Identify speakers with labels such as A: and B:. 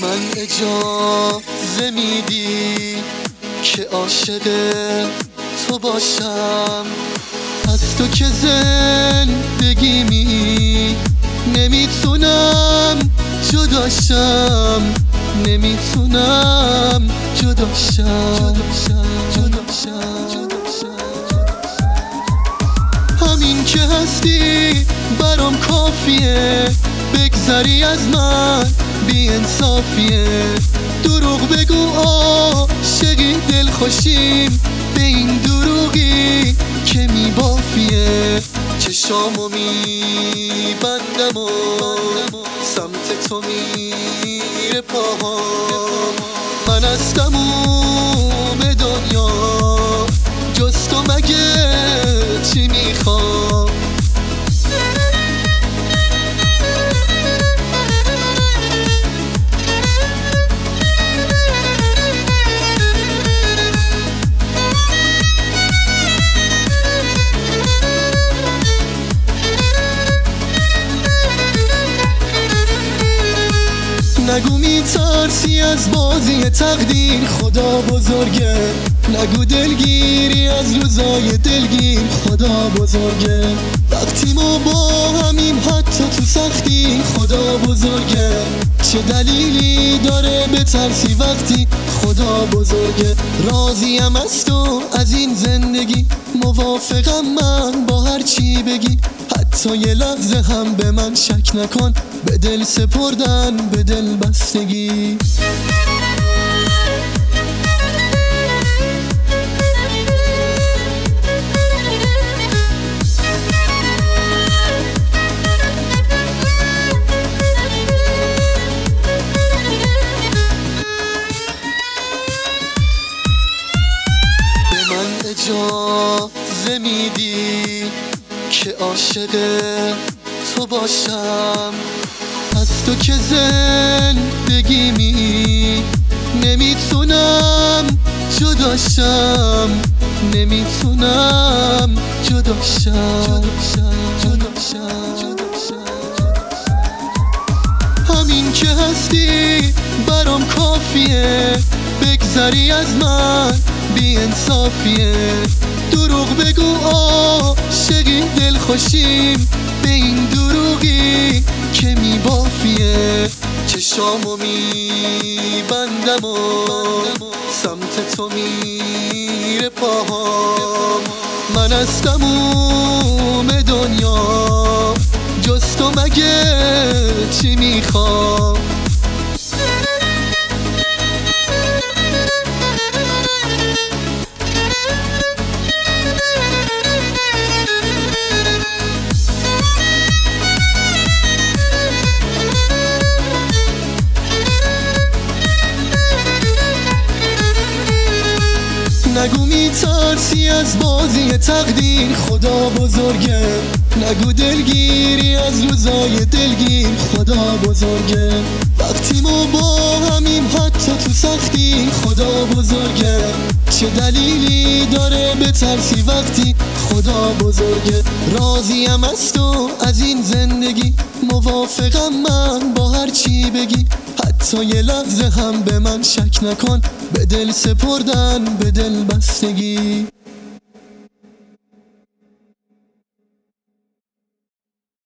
A: من اجازه میدی که عاشق تو باشم، از تو که زندگیمی نمیتونم جداشم، نمیتونم جداشم. همین که هستی برام کافیه، بگذری از من بی انصافیه. دروغ بگو عاشقی دلخوشیم، به این دروغی که میبافیه. چشامو میبندم و سمت تو میره پاهام. من از تموم دنیا جز تو مگه چی میخوام؟ نگو میترسی از بازی تقدیر، خدا بزرگه. نگو دلگیری از روزای دلگیر، خدا بزرگه. وقتی ما با همیم حتی تو سختی، خدا بزرگه. چه دلیلی داره بترسی وقتی خدا بزرگه؟ راضیم از تو از این زندگی، موافقم من با هر چی بگی. حتی یه لحظه هم به من شک نکن، به دل سپردن به دل بستگی. به من اجازه میدی که عاشق تو باشم، از تو که زندگیمی نمیتونم جداشم، نمیتونم جداشم. همین که هستی برام کافیه، بگذری از من بی انصافیه. دروغ بگو عاشقی دلخوشیم، به این دروغی که میبافیه. چشامو میبندم و سمت تو میره پاهام. من از تموم دنیا جز تو مگه چی میخوام؟ نگو میترسی از بازی تقدیر، خدا بزرگه. نگو دلگیری از روزای دلگیر، خدا بزرگه. وقتی ما با همیم حتی تو سختی، خدا بزرگه. چه دلیلی داره بترسی وقتی خدا بزرگه؟ راضیم از تو از این زندگی، موافقم من با هر چی بگی. حتی یه لحظه هم به من شک نکن، به دل سپردن به دل بستگی.